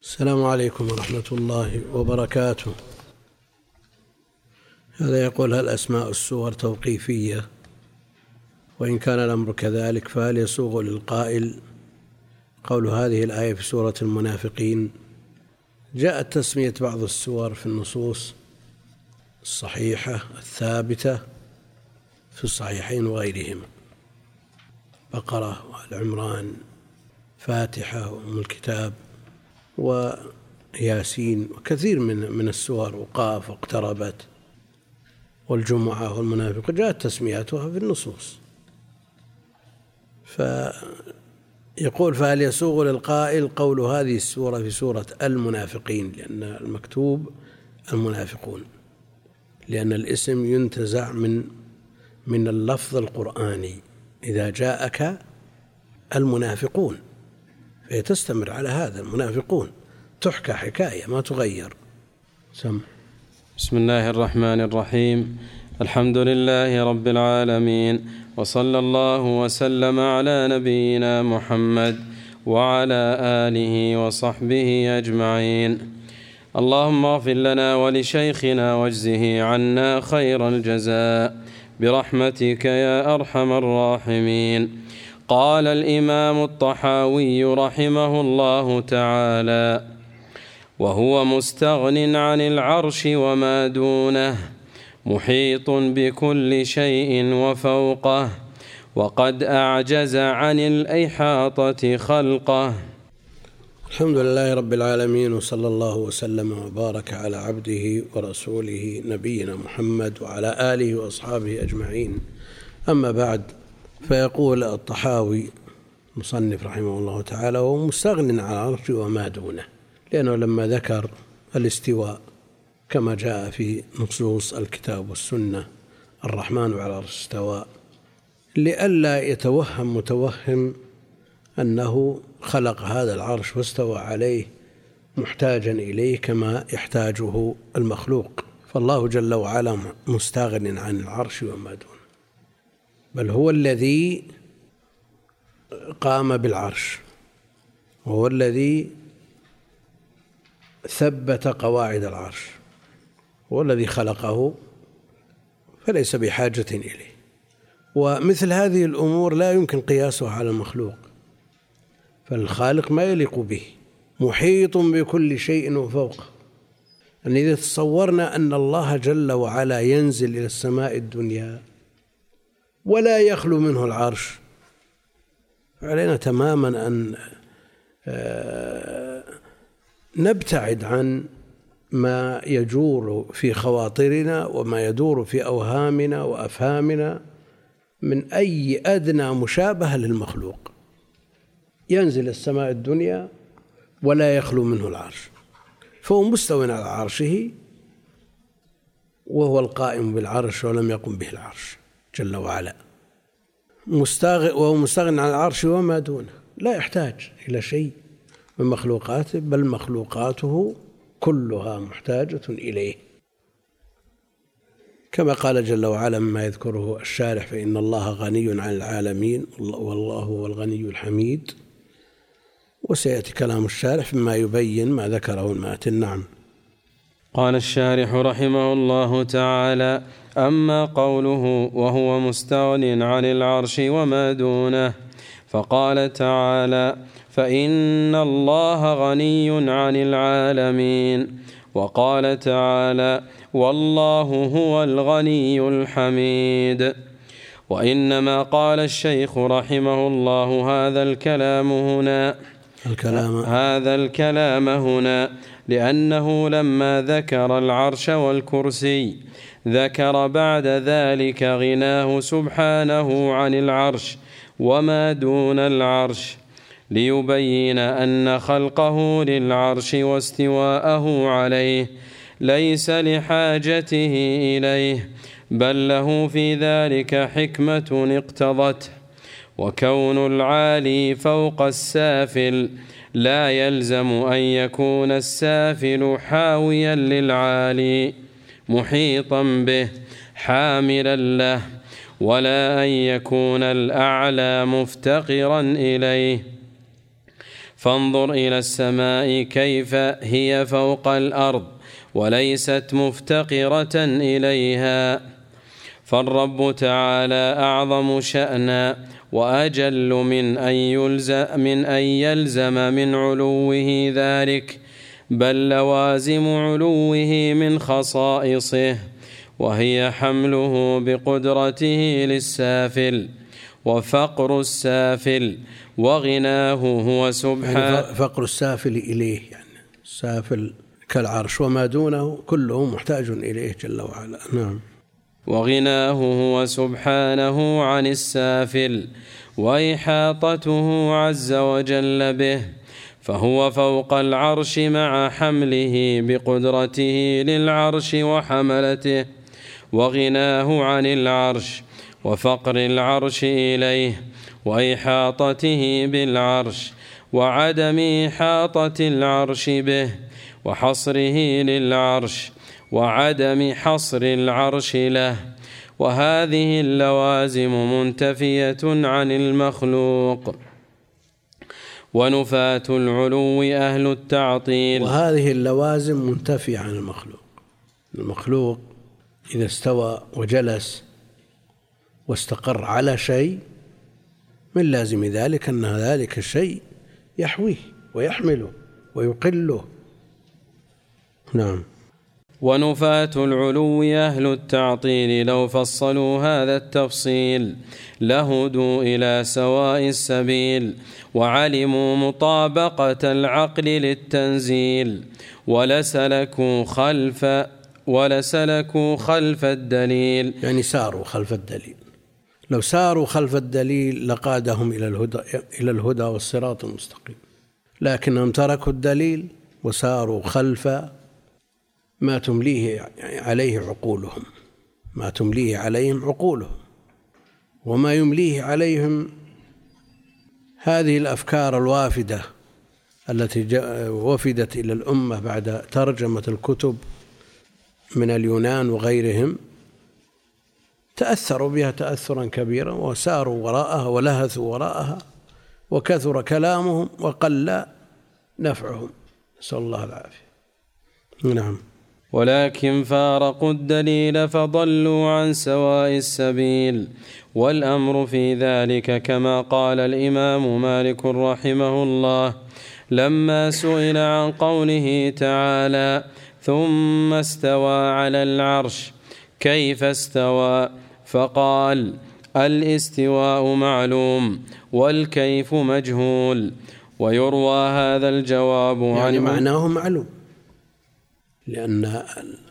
السلام عليكم ورحمة الله وبركاته. هذا يقول: هل أسماء السور توقيفية؟ وإن كان الأمر كذلك فهل يسوغ للقائل قول هذه الآية في سورة المنافقين؟ جاءت تسمية بعض السور في النصوص الصحيحة الثابتة في الصحيحين وغيرهما: بقرة والعمران، فاتحة وأم الكتاب وياسين وكثير من السور، وقاف واقتربت والجمعة والمنافق، جاءت تسمياتها في النصوص. فيقول: فهل يسوغ للقائل قول هذه السورة في سورة المنافقين؟ لأن المكتوب المنافقون، لأن الاسم ينتزع من اللفظ القرآني: إذا جاءك المنافقون، فهي تستمر على هذا، المنافقون، تحكى حكاية ما تغير. سمع. بسم الله الرحمن الرحيم. الحمد لله رب العالمين، وصلى الله وسلم على نبينا محمد وعلى آله وصحبه أجمعين. اللهم اغفر لنا ولشيخنا واجزه عنا خير الجزاء برحمتك يا أرحم الراحمين. قال الإمام الطحاوي رحمه الله تعالى: وهو مستغن عن العرش وما دونه، محيط بكل شيء وفوقه، وقد أعجز عن الإحاطة خلقه. الحمد لله رب العالمين، وصلى الله وسلم وبارك على عبده ورسوله نبينا محمد وعلى آله وأصحابه أجمعين. أما بعد، فيقول الطحاوي مصنف رحمه الله تعالى: وهو مستغن عن العرش وما دونه، لأنه لما ذكر الاستواء كما جاء في نصوص الكتاب والسنة: الرحمن على العرش استوى، لئلا يتوهم متوهم أنه خلق هذا العرش واستوى عليه محتاجا إليه كما يحتاجه المخلوق. فالله جل وعلا مستغن عن العرش وما دونه، بل هو الذي قام بالعرش، وهو الذي ثبت قواعد العرش، هو الذي خلقه، فليس بحاجة إليه. ومثل هذه الأمور لا يمكن قياسها على المخلوق، فالخالق ما يليق به، محيط بكل شيء وفوقه. يعني إذا تصورنا أن الله جل وعلا ينزل إلى السماء الدنيا ولا يخلو منه العرش، علينا تماما أن نبتعد عن ما يجور في خواطرنا وما يدور في أوهامنا وأفهامنا من أي أدنى مشابهة للمخلوق. ينزل السماء الدنيا ولا يخلو منه العرش، فهو مستوٍ على عرشه، وهو القائم بالعرش ولم يقم به العرش جل وعلا، وهو مستغن عن العرش وما دونه، لا يحتاج إلى شيء من مخلوقاته، بل مخلوقاته كلها محتاجة إليه، كما قال جل وعلا مما يذكره الشارح: فإن الله غني عن العالمين والله هو الغني الحميد. وسيأتي كلام الشارح فيما يبين ما ذكره الماتن. نعم. قال الشارح رحمه الله تعالى: أما قوله وهو مستغن عن العرش وما دونه، فقال تعالى: فإن الله غني عن العالمين. وقال تعالى: والله هو الغني الحميد. وإنما قال الشيخ رحمه الله هذا الكلام هنا لأنه لما ذكر العرش والكرسي ذكر بعد ذلك غناه سبحانه عن العرش وما دون العرش، ليبين أن خلقه للعرش واستواءه عليه ليس لحاجته إليه، بل له في ذلك حكمة اقتضته. وكون العالي فوق السافل لا يلزم أن يكون السافل حاويا للعالي محيطا به حاملا له، ولا أن يكون الأعلى مفتقرا إليه، فانظر إلى السماء كيف هي فوق الأرض وليست مفتقرة إليها، فالرب تعالى أعظم شأنا وأجل من أن يلزم من علوه ذلك، بل لوازم علوه من خصائصه، وهي حمله بقدرته للسافل وفقر السافل وغناه هو سبحانه. يعني فقر السافل إليه، يعني السافل كالعرش وما دونه كله محتاج إليه جل وعلا. نعم. وغناه هو سبحانه عن السافل وإحاطته عز وجل به، فهو فوق العرش مع حمله بقدرته للعرش وحملته، وغناه عن العرش وفقر العرش إليه وإحاطته بالعرش وعدم إحاطة العرش به وحصره للعرش وعدم حصر العرش له، وهذه اللوازم منتفية عن المخلوق. ونفاة العلو أهل التعطيل. وهذه اللوازم منتفية عن المخلوق. المخلوق إذا استوى وجلس واستقر على شيء من لازم ذلك أن ذلك الشيء يحويه ويحمله ويقله. نعم. ونفاة العلو أهل التعطيل لو فصلوا هذا التفصيل لهدوا إلى سواء السبيل وعلموا مطابقة العقل للتنزيل ولسلكوا خلف الدليل. يعني ساروا خلف الدليل. لو ساروا خلف الدليل لقادهم إلى الهدى والصراط المستقيم، لكنهم تركوا الدليل وساروا خلف ما تمليه عليه عقولهم، ما تمليه عليهم عقولهم، وما يمليه عليهم هذه الأفكار الوافدة التي وفدت إلى الأمة بعد ترجمة الكتب من اليونان وغيرهم، تأثروا بها تأثرا كبيرا وساروا وراءها ولهثوا وراءها وكثر كلامهم وقل نفعهم، نسأل الله العافية. نعم. ولكن فارقوا الدليل فضلوا عن سواء السبيل، والأمر في ذلك كما قال الإمام مالك رحمه الله لما سئل عن قوله تعالى ثم استوى على العرش كيف استوى، فقال الاستواء معلوم والكيف مجهول. ويروى هذا الجواب يعني معناه معلوم، لأن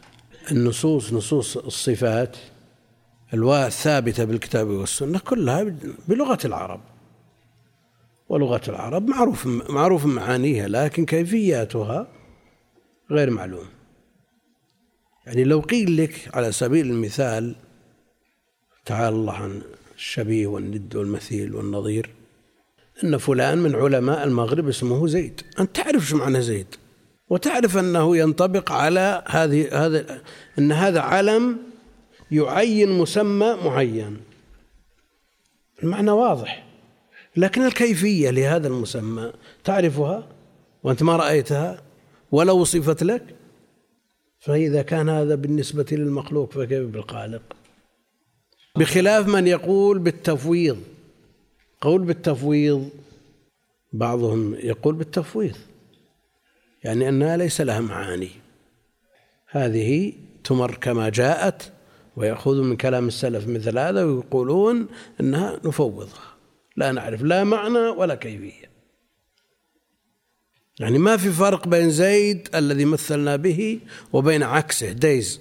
نصوص الصفات الثابتة بالكتاب والسنة كلها بلغة العرب، ولغة العرب معروف معانيها، لكن كيفياتها غير معلوم. يعني لو قيل لك على سبيل المثال تعالى الله عن الشبيه والند والمثيل والنظير أن فلان من علماء المغرب اسمه زيد، أنت تعرف شو معنى زيد، وتعرف أنه ينطبق على أن هذا علم يعين مسمى معين، المعنى واضح، لكن الكيفية لهذا المسمى تعرفها وأنت ما رأيتها ولا وصفت لك. فإذا كان هذا بالنسبة للمخلوق فكيف بالخالق؟ بخلاف من يقول بالتفويض. قول بالتفويض بعضهم يقول بالتفويض يعني أنها ليس لها معاني، هذه تمر كما جاءت، ويأخذوا من كلام السلف مثل هذا ويقولون أنها نفوضها، لا نعرف لا معنى ولا كيفية. يعني ما في فرق بين زيد الذي مثلنا به وبين عكسه ديز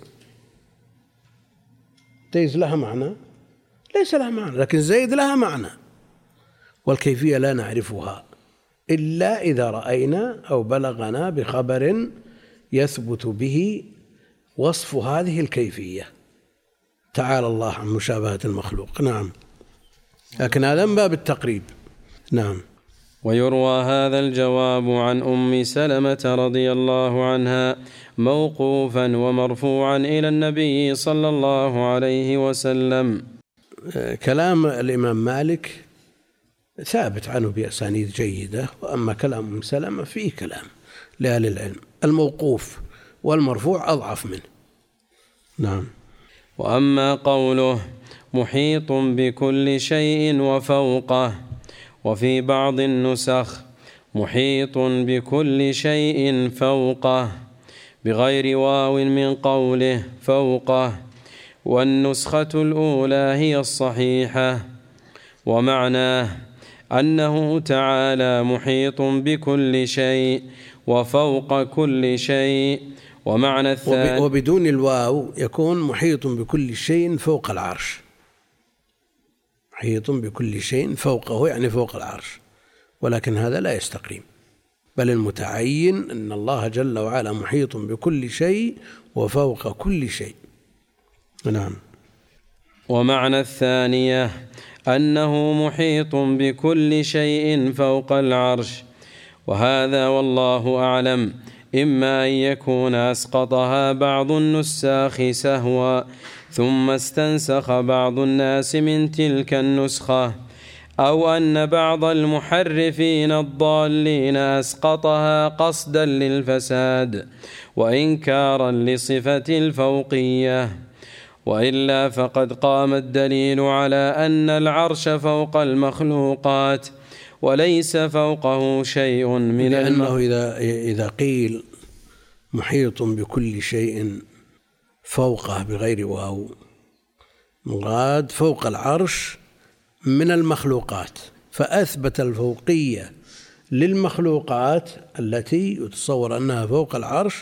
لها معنى؟ ليس لها معنى، لكن زيد لها معنى، والكيفية لا نعرفها إلا إذا رأينا أو بلغنا بخبر يثبت به وصف هذه الكيفية. تعالى الله عن مشابهة المخلوق. نعم، لكن هذا من باب التقريب. نعم. ويروى هذا الجواب عن أم سلمة رضي الله عنها موقوفا ومرفوعا إلى النبي صلى الله عليه وسلم. كلام الإمام مالك ثابت عنه بأسانيد جيدة. وأما كلام أم سلمة فيه كلام لأهل العلم. الموقوف والمرفوع أضعف منه. نعم. وأما قوله محيط بكل شيء وفوقه، وفي بعض النسخ محيط بكل شيء فوقه بغير واو من قوله فوقه، والنسخة الأولى هي الصحيحة. ومعناه أنه تعالى محيط بكل شيء وفوق كل شيء. ومعنى الثاني وبدون الواو يكون محيط بكل شيء فوق العرش. محيط بكل شيء فوقه يعني فوق العرش، ولكن هذا لا يستقيم، بل المتعين أن الله جل وعلا محيط بكل شيء وفوق كل شيء. نعم. ومعنى الثانية أنه محيط بكل شيء فوق العرش، وهذا والله أعلم إما أن يكون أسقطها بعض النساخ سهوا ثم استنسخ بعض الناس من تلك النسخة، أو أن بعض المحرفين الضالين أسقطها قصدا للفساد وإنكارا لصفة الفوقية. وإلا فقد قام الدليل على أن العرش فوق المخلوقات وليس فوقه شيء من لأنه إذا قيل محيط بكل شيء فوقه بغير واو، مراد فوق العرش من المخلوقات، فأثبت الفوقية للمخلوقات التي يتصور أنها فوق العرش،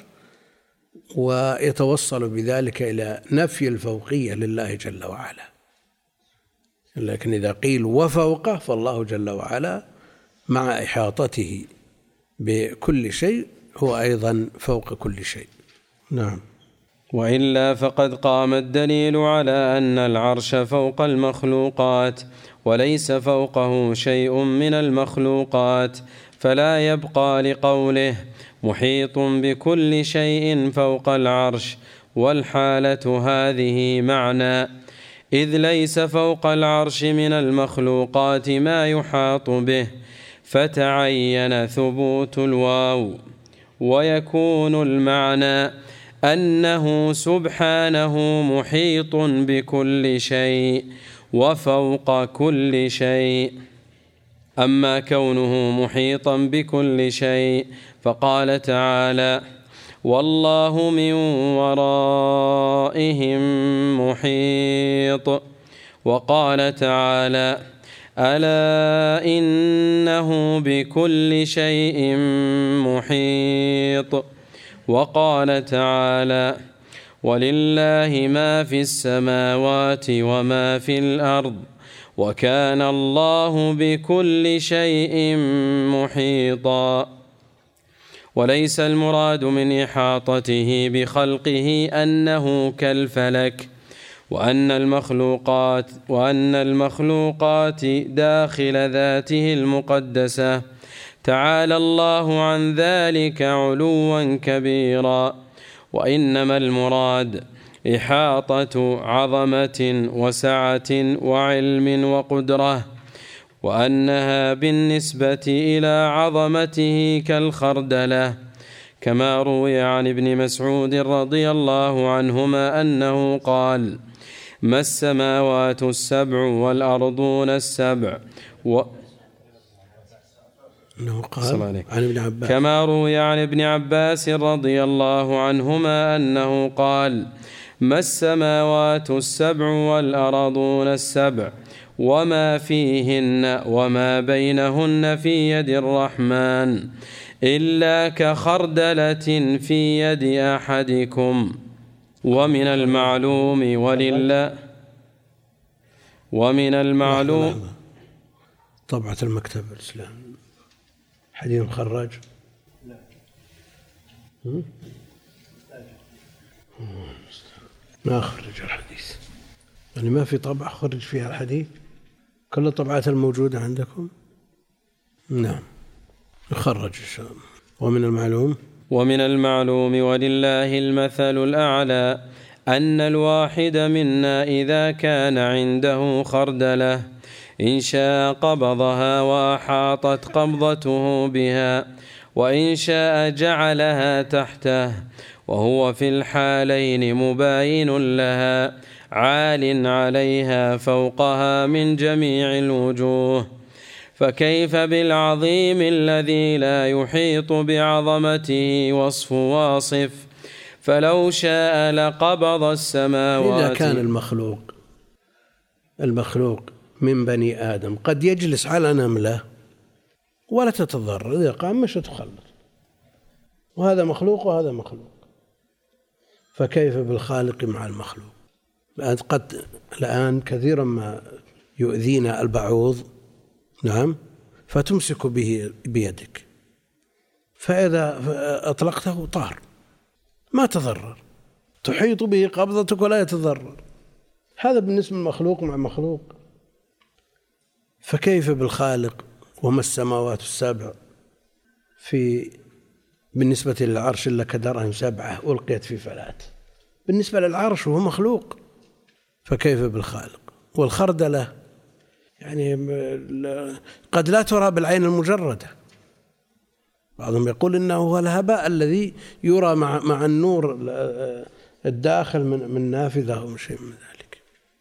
ويتوصل بذلك إلى نفي الفوقية لله جل وعلا. لكن إذا قيل وفوقه فالله جل وعلا مع إحاطته بكل شيء هو أيضا فوق كل شيء. نعم. وإلا فقد قام الدليل على أن العرش فوق المخلوقات وليس فوقه شيء من المخلوقات، فلا يبقى لقوله محيط بكل شيء فوق العرش والحالة هذه معنى، إذ ليس فوق العرش من المخلوقات ما يحاط به، فتعين ثبوت الواو، ويكون المعنى أنه سبحانه محيط بكل شيء وفوق كل شيء. أما كونه محيطا بكل شيء فقال تعالى والله من ورائهم محيط، وقال تعالى ألا إنه بكل شيء محيط، وقال تعالى ولله ما في السماوات وما في الأرض وكان الله بكل شيء محيطا. وليس المراد من إحاطته بخلقه أنه كالفلك، وأن المخلوقات داخل ذاته المقدسة، تعالى الله عن ذلك علوا كبيرا، وإنما المراد إحاطة عظمة وسعة وعلم وقدرة، وأنها بالنسبة إلى عظمته كالخردلة، كما روي عن ابن مسعود رضي الله عنهما أنه قال ما السماوات السبع والأرضون السبع عن ابن عباس، كما روي عن ابن عباس رضي الله عنهما أنه قال ما السماوات السبع والأرضون السبع وما فيهن وما بينهن في يد الرحمن إلا كخردلة في يد أحدكم. ومن المعلوم طبعة المكتب الإسلام حديث مخرج ما أخرج الحديث، يعني ما في طبعة خرج فيها الحديث، كل الطبعات الموجودة عندكم نعم يخرج إن شاء الله. ومن المعلوم ولله المثل الأعلى أن الواحد منا إذا كان عنده خردلة إن شاء قبضها وأحاطت قبضته بها، وإن شاء جعلها تحته، وهو في الحالين مباين لها عال عليها فوقها من جميع الوجوه. فكيف بالعظيم الذي لا يحيط بعظمته وصف واصف؟ فلو شاء لقبض السماوات. إذا كان المخلوق من بني آدم قد يجلس على نملة ولا تتضرر، إذا قام مش تخلط، وهذا مخلوق وهذا مخلوق، فكيف بالخالق مع المخلوق؟ الآن كثيرا ما يؤذينا البعوض، نعم، فتمسك به بيدك، فإذا أطلقته طار ما تضرر، تحيط به قبضتك ولا يتضرر. هذا بالنسبة للمخلوق مع مخلوق، فكيف بالخالق؟ وما السماوات السبع بالنسبة للعرش إلا كدرهم 7 ألقيت في فلات. بالنسبة للعرش هو مخلوق، فكيف بالخالق؟ والخردلة يعني قد لا ترى بالعين المجردة، بعضهم يقول إنه هو الهباء الذي يرى مع النور الداخل من نافذة أو شيء من ذلك.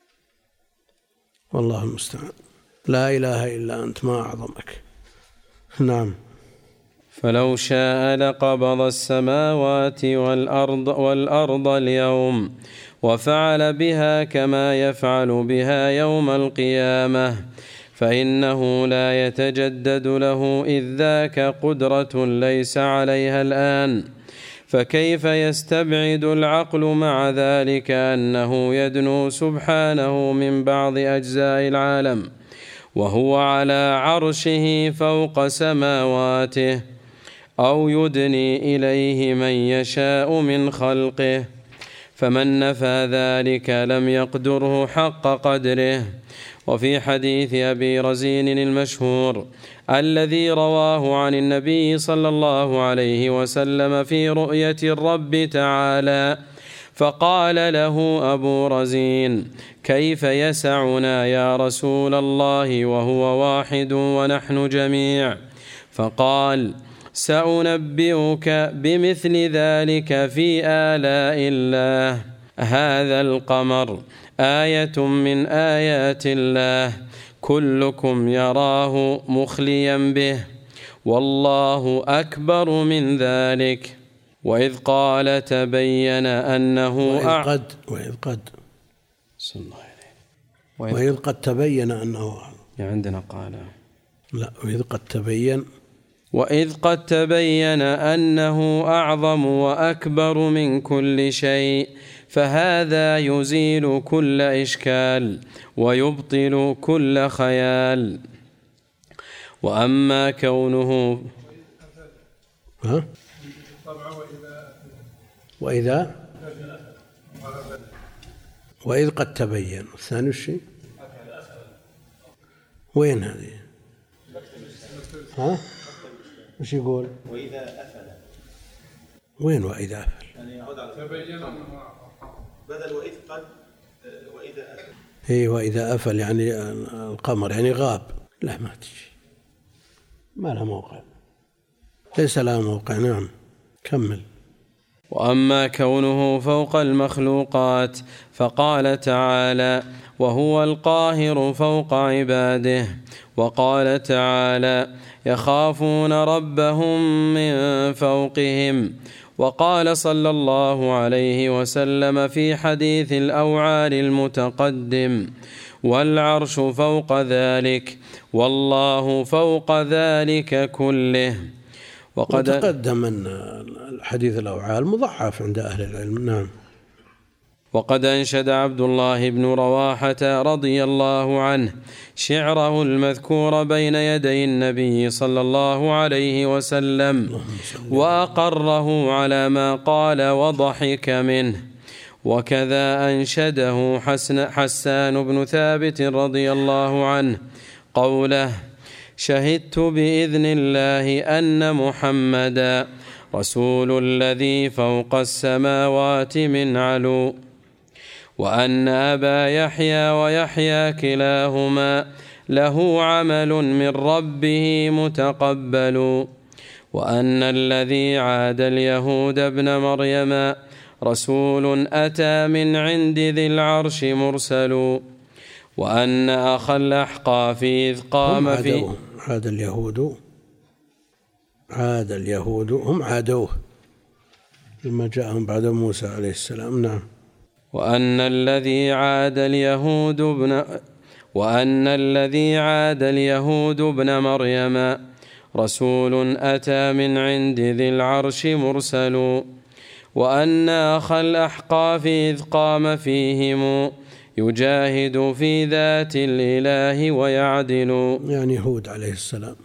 والله المستعان. لا إله إلا أنت، ما أعظمك. نعم. فلو شاء لقبض السماوات والأرض اليوم، وفعل بها كما يفعل بها يوم القيامة، فإنه لا يتجدد له إذ ذاك قدرة ليس عليها الآن. فكيف يستبعد العقل مع ذلك أنه يدنو سبحانه من بعض أجزاء العالم وهو على عرشه فوق سماواته، أو يدني إليه من يشاء من خلقه؟ فمن نفى ذلك لم يقدره حق قدره. وفي حديث أبي رزين المشهور الذي رواه عن النبي صلى الله عليه وسلم في رؤية الرب تعالى، فقال له أبو رزين: كيف يسعنا يا رسول الله وهو واحد ونحن جميع؟ فقال: سأنبئك بمثل ذلك في آلاء الله. هذا القمر آية من آيات الله، كلكم يراه مخليا به، والله أكبر من ذلك. وإذ قال تبين أنه وإذ قد تبين أنه عندنا قال لا وإذ قد تبين أنه أعظم وأكبر من كل شيء، فهذا يزيل كل إشكال ويبطل كل خيال. وأما كونه وإذ قد تبين، الثاني الشيء وين هذه؟ وش يقول؟ وإذا أفل. وين وإذا أفل؟ يعني يعود على تبين بدل وإذ قد وإذا أفل. إيه، وإذا أفل يعني القمر يعني غاب. لا، ما تجي، ما لها موقع، ليس لها موقع. نعم، كمل. وأما كونه فوق المخلوقات، فقال تعالى: وهو القاهر فوق عباده. وقال تعالى: يخافون ربهم من فوقهم. وقال صلى الله عليه وسلم في حديث الأوعال المتقدم: والعرش فوق ذلك، والله فوق ذلك كله. وقد تقدم أن الحديث الأوعال مضعف عند أهل العلم. نعم. وقد أنشد عبد الله بن رواحة رضي الله عنه شعره المذكور بين يدي النبي صلى الله عليه وسلم، وأقره على ما قال وضحك منه. وكذا أنشده حسان بن ثابت رضي الله عنه قوله: شهدت بإذن الله أن محمدا رسول الذي فوق السماوات من علو، وأن أبا يحيى ويحيى كلاهما له عمل من ربه متقبل. وأن الذي عاد اليهود ابن مريم رسول أتى من عند ذي العرش مرسل. وأن أخا الأحقاف إذ قام في عاد اليهود هم عادوه لما جاءهم بعد موسى عليه السلام. نعم. وأن الذي عاد اليهود ابن مريم رسول أتى من عند ذي العرش مرسل. وأن أخا الأحقاف إذ قام فيهم يجاهد في ذات الإله ويعدل. يعني هود عليه السلام.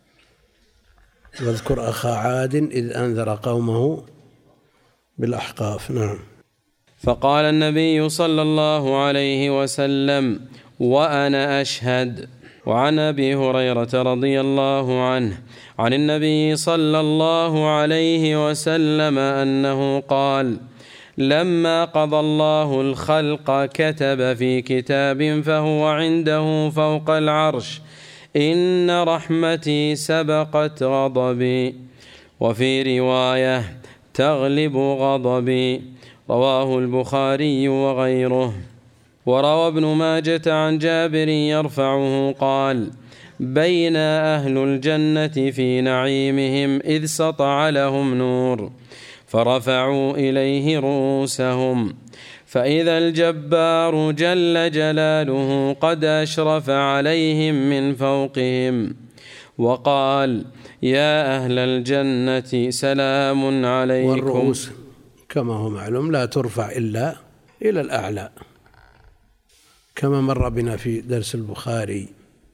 واذكر أخا عاد إذ أنذر قومه بالأحقاف. نعم. فقال النبي صلى الله عليه وسلم: وأنا أشهد. وعن أبي هريرة رضي الله عنه عن النبي صلى الله عليه وسلم أنه قال: لما قضى الله الخلق كتب في كتاب فهو عنده فوق العرش: إن رحمتي سبقت غضبي. وفي رواية: تغلب غضبي. رواه البخاري وغيره. وروى ابن ماجة عن جابر يرفعه قال: بين أهل الجنة في نعيمهم إذ سطع لهم نور فرفعوا إليه رؤوسهم فإذا الجبار جل جلاله قد أشرف عليهم من فوقهم وقال: يا أهل الجنة سلام عليكم. والرؤوس كما هو معلوم لا ترفع إلا إلى الأعلى، كما مر بنا في درس البخاري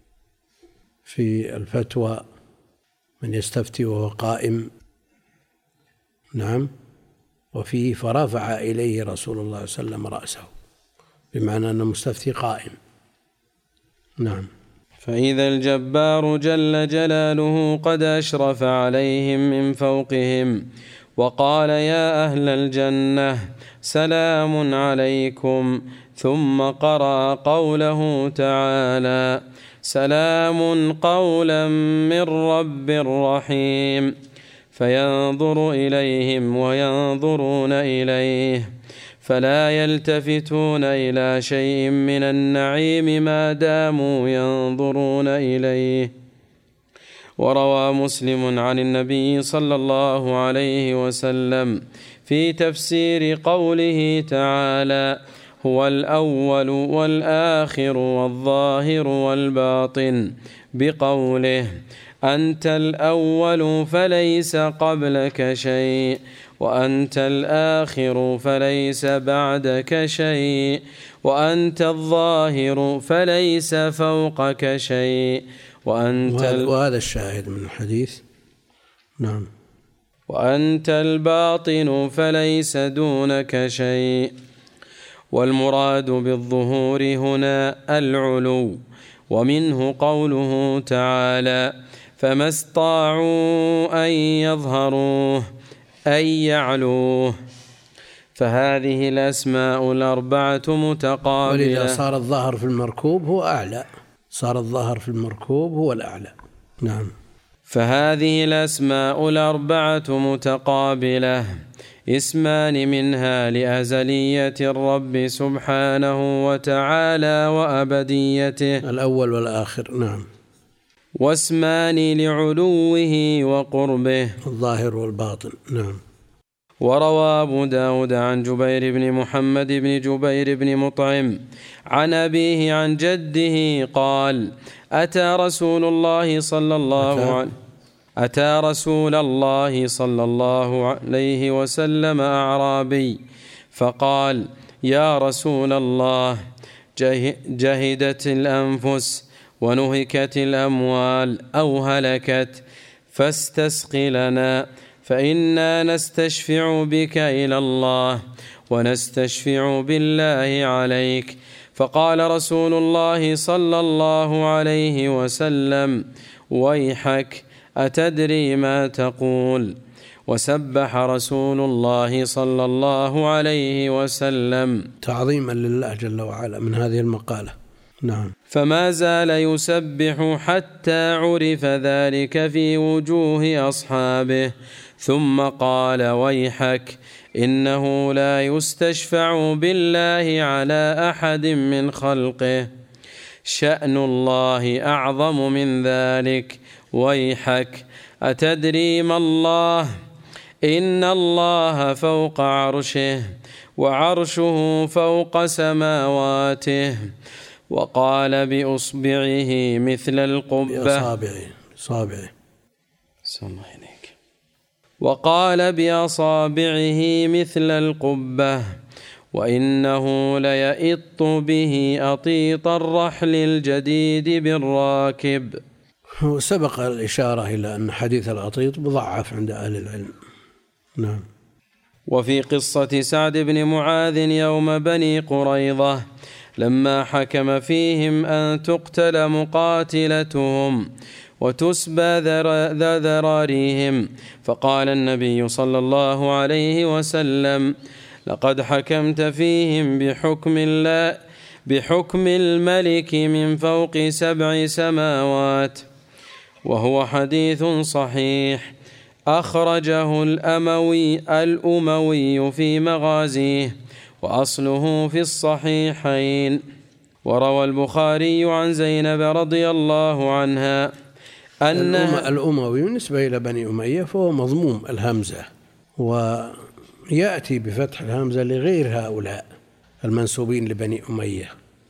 في الفتوى: من يستفتي وهو قائم. نعم. وفيه: فرفع إليه رسول الله صلى الله عليه وسلم رأسه، بمعنى أن المستفتي قائم. نعم. فإذا الجبار جل جلاله قد أشرف عليهم من فوقهم وقال: يا أهل الجنة سلام عليكم. ثم قرأ قوله تعالى: سلام قولا من رب رحيم. فينظر إليهم وينظرون إليه فلا يلتفتون إلى شيء من النعيم ما داموا ينظرون إليه. وروى مسلم عن النبي صلى الله عليه وسلم في تفسير قوله تعالى: هو الأول والآخر والظاهر والباطن بقوله: أنت الأول فليس قبلك شيء، وأنت الآخر فليس بعدك شيء، وأنت الظاهر فليس فوقك شيء، وهذا الشاهد من الحديث. نعم. وأنت الباطن فليس دونك شيء. والمراد بالظهور هنا العلو، ومنه قوله تعالى: فما استطاعوا أن يظهروه أي يعلوه. فهذه الأسماء الأربعة متقابلة، ولذا صار الظاهر في المركوب هو أعلى، صار الظاهر في المركوب هو الأعلى. نعم. فهذه الأسماء الأربعة متقابلة، اسمان منها لأزلية الرب سبحانه وتعالى وأبديته الأول والآخر. نعم. واسمان لعلوه وقربه الظاهر والباطن. نعم. وروى أبو داود عن جبير بن محمد بن جبير بن مطعم عن أبيه عن جده قال: أتى رسول الله صلى الله عليه وسلم أعرابي فقال: يا رسول الله، جهدت الأنفس ونهكت الأموال أو هلكت، فاستسق لنا، فإنا نستشفع بك إلى الله ونستشفع بالله عليك. فقال رسول الله صلى الله عليه وسلم: ويحك، أتدري ما تقول؟ وسبح رسول الله صلى الله عليه وسلم تعظيما لله جل وعلا من هذه المقالة. نعم. فما زال يسبح حتى عرف ذلك في وجوه أصحابه، ثم قال: ويحك، إنه لا يستشفع بالله على أحد من خلقه، شأن الله أعظم من ذلك. ويحك، أتدري ما الله؟ إن الله فوق عرشه، وعرشه فوق سماواته. وقال بإصبعه مثل القبة، وقال بأصابعه مثل القبة، وإنه ليئط به أطيط الرحل الجديد بالراكب. سبق الإشارة إلى أن حديث الأطيط مضعف عند أهل العلم. نعم. وفي قصة سعد بن معاذ يوم بني قريظة لما حكم فيهم أن تقتل مقاتلتهم وتسبى ذراريهم، فقال النبي صلى الله عليه وسلم: لقد حكمت فيهم بحكم الملك من فوق 7 سماوات. وهو حديث صحيح أخرجه الأموي في مغازيه، وأصله في الصحيحين. وروى البخاري عن زينب رضي الله عنها أن الأموي بالنسبة إلى بني أمية فهو مضموم الهمزة، ويأتي بفتح الهمزة لغير هؤلاء المنسوبين لبني أمية.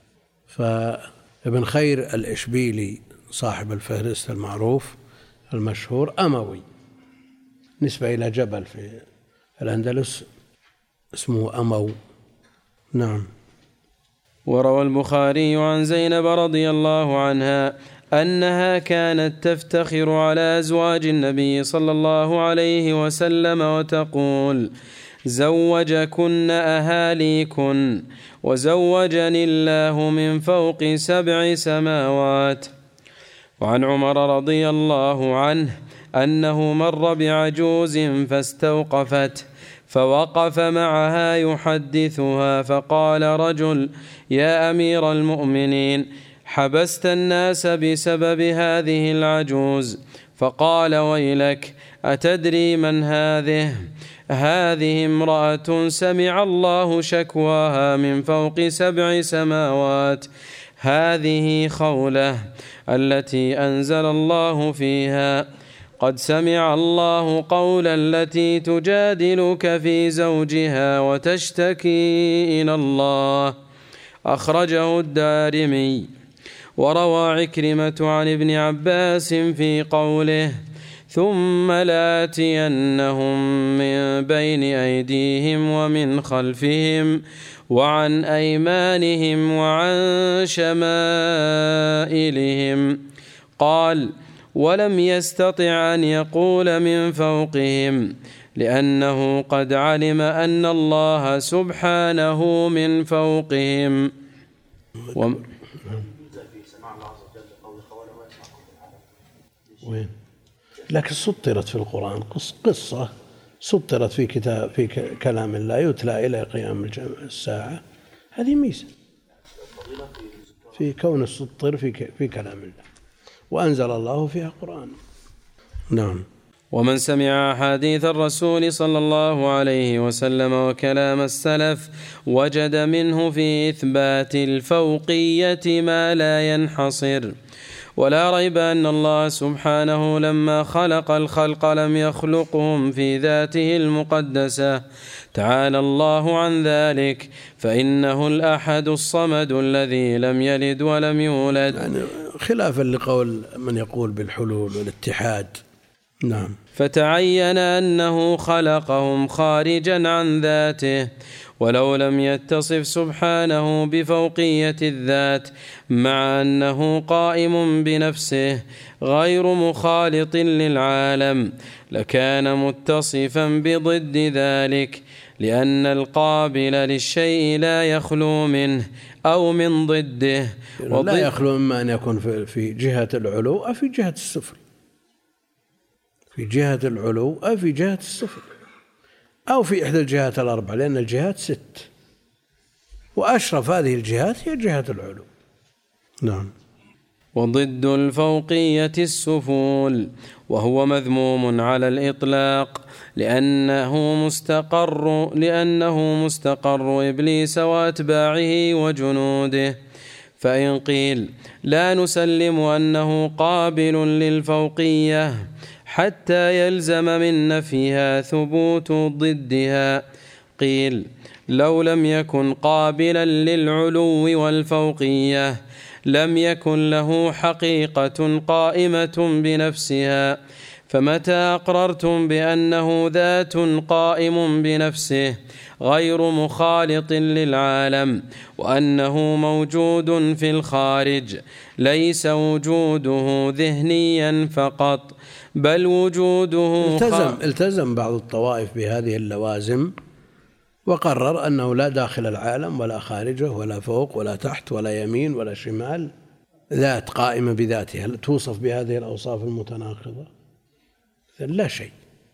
فابن خير الإشبيلي صاحب الفهرست المعروف المشهور أموي، نسبة إلى جبل في الأندلس اسمه أمو. نعم. وروى البخاري عن زينب رضي الله عنها أنها كانت تفتخر على أزواج النبي صلى الله عليه وسلم وتقول: زوجكن أهاليكن، وزوجني الله من فوق 7 سماوات. وعن عمر رضي الله عنه أنه مر بعجوز فاستوقفت، فوقف معها يحدثها، فقال رجل: يا أمير المؤمنين، حبست الناس بسبب هذه العجوز. فقال: ويلك، أتدري من هذه؟ هذه امرأة سمع الله شكواها من فوق 7 سماوات، هذه خولة التي أنزل الله فيها: قد سمع الله قول التي تجادلك في زوجها وتشتكي إلى الله. أخرجه الدارمي. وروى عكرمة عن ابن عباس في قوله: ثم لآتينهم من بين أيديهم ومن خلفهم وعن أيمانهم وعن شمائلهم. قال: ولم يستطع أن يقول من فوقهم، لأنه قد علم أن الله سبحانه من فوقهم. وين؟ لكن سطرت في القرآن قصة سطرت في كلام الله يتلى إلى قيام الساعة، هذه ميزة في كون السطر في كلام الله، وأنزل الله فيها قرآن. نعم. ومن سمع أحاديث الرسول صلى الله عليه وسلم وكلام السلف وجد منه في إثبات الفوقية ما لا ينحصر. ولا ريب أن الله سبحانه لما خلق الخلق لم يخلقهم في ذاته المقدسة، تعالى الله عن ذلك، فإنه الأحد الصمد الذي لم يلد ولم يولد، يعني خلافا لقول من يقول بالحلول والاتحاد. نعم. فتعين أنه خلقهم خارجا عن ذاته، ولو لم يتصف سبحانه بفوقية الذات مع أنه قائم بنفسه غير مخالط للعالم لكان متصفا بضد ذلك، لأن القابل للشيء لا يخلو منه أو من ضده، لا يخلو مما أن يكون في جهة العلو أو في جهة السفل، في جهة العلو أو في جهة السفل أو في إحدى الجهات الأربع، لأن الجهات 6، وأشرف هذه الجهات هي جهة العلو، نعم. وضد الفوقية السفول، وهو مذموم على الإطلاق لأنه مستقر إبليس وأتباعه وجنوده. فإن قيل لا نسلم أنه قابل للفوقية حتى يلزم من نفيها ثبوت ضدها، قيل لو لم يكن قابلا للعلو والفوقية لم يكن له حقيقة قائمة بنفسها، فمتى أقررتم بأنه ذات قائم بنفسه غير مخالط للعالم وأنه موجود في الخارج، ليس وجوده ذهنيا فقط بل وجوده التزم بعض الطوائف بهذه اللوازم وقرر أنه لا داخل العالم ولا خارجه ولا فوق ولا تحت ولا يمين ولا شمال، ذات قائمة بذاتها توصف بهذه الأوصاف المتناقضة، لا شيء،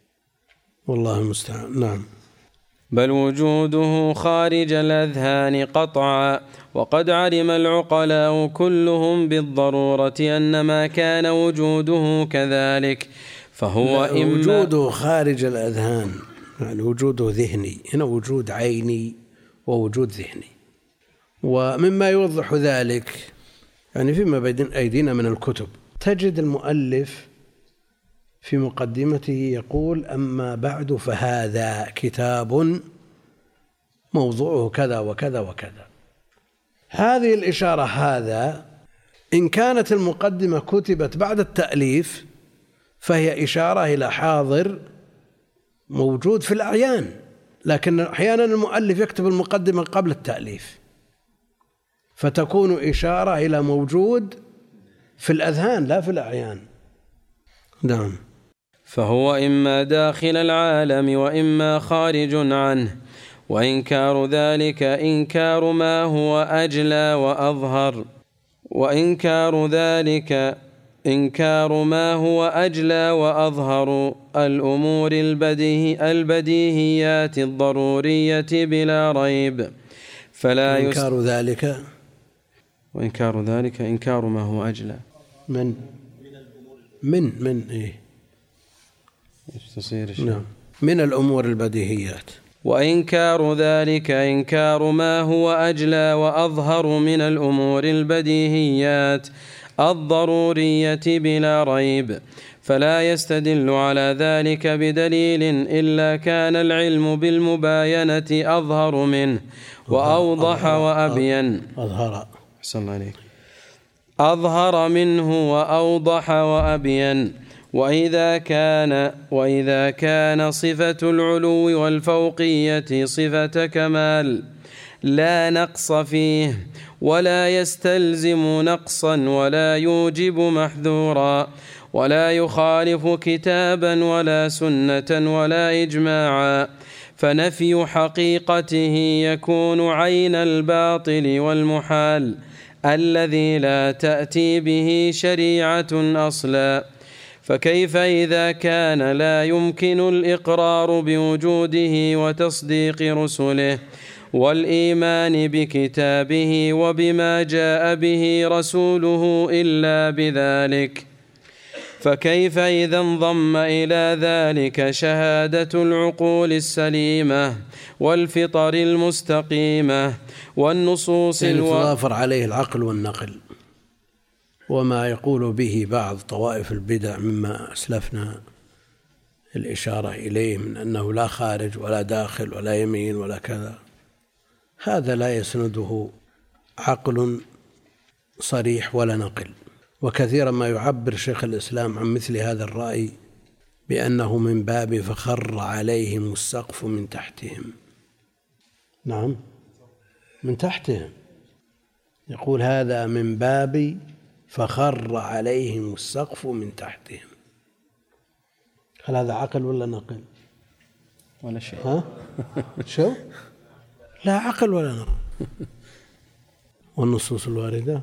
والله المستعان. نعم. بل وجوده خارج الأذهان قطعا، وقد علم العقلاء كلهم بالضرورة أن ما كان وجوده كذلك، فهو إما وجوده خارج الأذهان يعني وجوده ذهني، هنا وجود عيني ووجود ذهني. ومما يوضح ذلك يعني فيما بين أيدينا من الكتب تجد المؤلف في مقدمته يقول: أما بعد فهذا كتاب موضوعه كذا وكذا وكذا. هذه الإشارة هذا إن كانت المقدمة كتبت بعد التأليف فهي إشارة إلى حاضر موجود في الأعيان، لكن أحيانا المؤلف يكتب المقدمة قبل التأليف فتكون إشارة إلى موجود في الأذهان لا في الأعيان. نعم. فهو إما داخل العالم وإما خارج عنه، وإنكار ذلك إنكار ما هو أجلى وأظهر، وإنكار ذلك إنكار ما هو أجلى وأظهر الأمور البديهيات الضرورية بلا ريب، فلا إنكار ذلك وإنكار ذلك إنكار ما هو أجلى من إيه؟ نعم. من الأمور البديهيات. وإنكار ذلك إنكار ما هو أجلى وأظهر من الأمور البديهيات الضرورية بلا ريب، فلا يستدل على ذلك بدليل إلا كان العلم بالمباينة أظهر منه وأوضح وأبين. أظهر منه وأوضح وأبين. وإذا كان صفة العلو والفوقية صفة كمال لا نقص فيه ولا يستلزم نقصا ولا يوجب محذورا ولا يخالف كتابا ولا سنة ولا إجماعا، فنفي حقيقته يكون عين الباطل والمحال الذي لا تأتي به شريعة أصلا. فكيف إذا كان لا يمكن الإقرار بوجوده وتصديق رسله والإيمان بكتابه وبما جاء به رسوله إلا بذلك؟ فكيف إذا انضم إلى ذلك شهادة العقول السليمة والفطر المستقيمة والنصوص يتضافر عليه العقل والنقل، وما يقول به بعض طوائف البدع مما أسلفنا الإشارة إليه من أنه لا خارج ولا داخل ولا يمين ولا كذا، هذا لا يسنده عقل صريح ولا نقل. وكثيرا ما يعبر شيخ الإسلام عن مثل هذا الرأي بأنه من باب فخر عليهم السقف من تحتهم. نعم، من تحتهم، يقول هذا من باب فخر عليهم السقف من تحتهم. هل هذا عقل ولا نقل؟ ولا شيء. ها؟ شو؟ لا عقل ولا نقل. والنصوص الواردة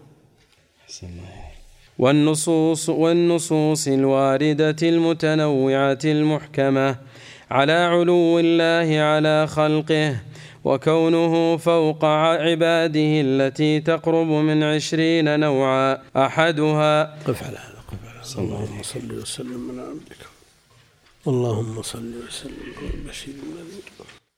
والنصوص الواردة المتنوعة المحكمة على علو الله على خلقه وكونه فوق عباده التي تقرب من 20 نوعا. أحدها قف على هذا. اللهم صل وسلم على عبدك. اللهم صل وسلم على البشير النذير.